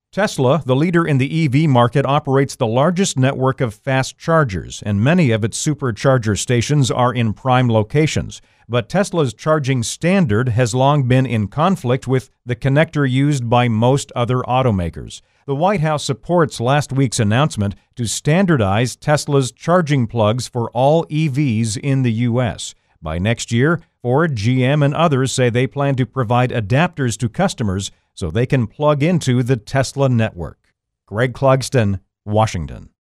Tesla, the leader in the EV market, operates the largest network of fast chargers, and many of its supercharger stations are in prime locations. But Tesla's charging standard has long been in conflict with the connector used by most other automakers. The White House supports last week's announcement to standardize Tesla's charging plugs for all EVs in the U.S. By next year, Ford, GM, and others say they plan to provide adapters to customers so they can plug into the Tesla network. Greg Clugston, Washington.